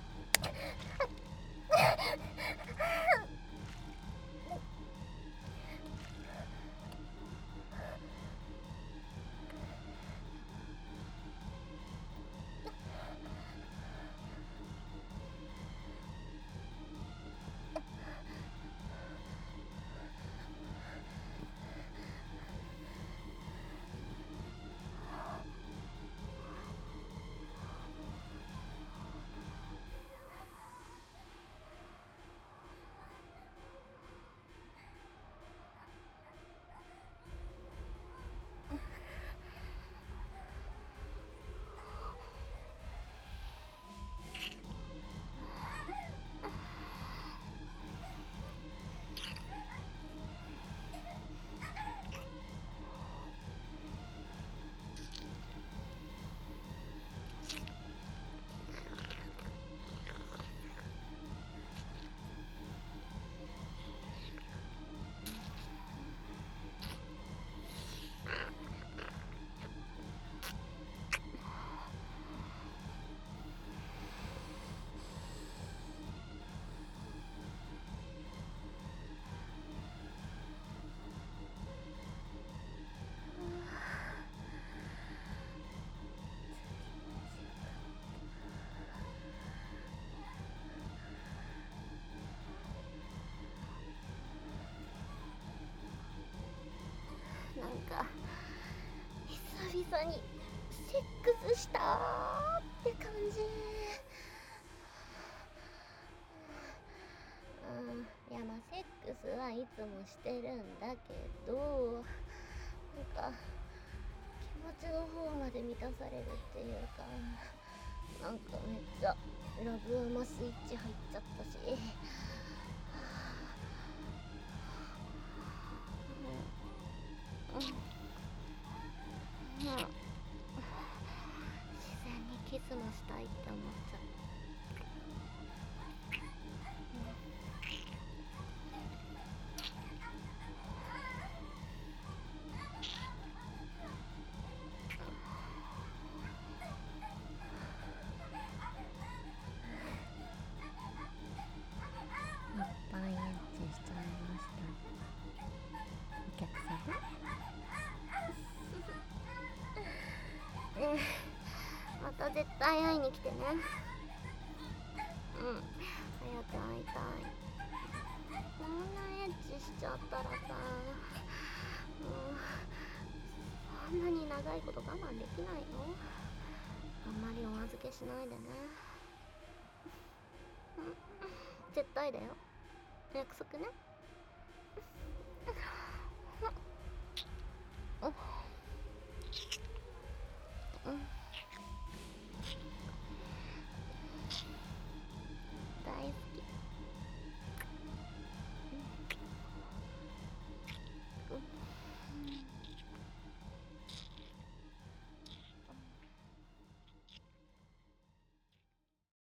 なんか久々にセックスしたーって感じ。いやまあセックスはいつもしてるんだけど、なんか気持ちの方まで満たされるっていうか、なんかめっちゃラブウマスイッチ入っちゃったし、自然にキスもしたいって思っちゃう。いっぱいエッチしちゃいました。お客様また絶対会いに来てね。早く会いたい。こんなエッチしちゃったらさ、そんなに長いこと我慢できないの？あんまりお預けしないでね。絶対だよ。約束ね。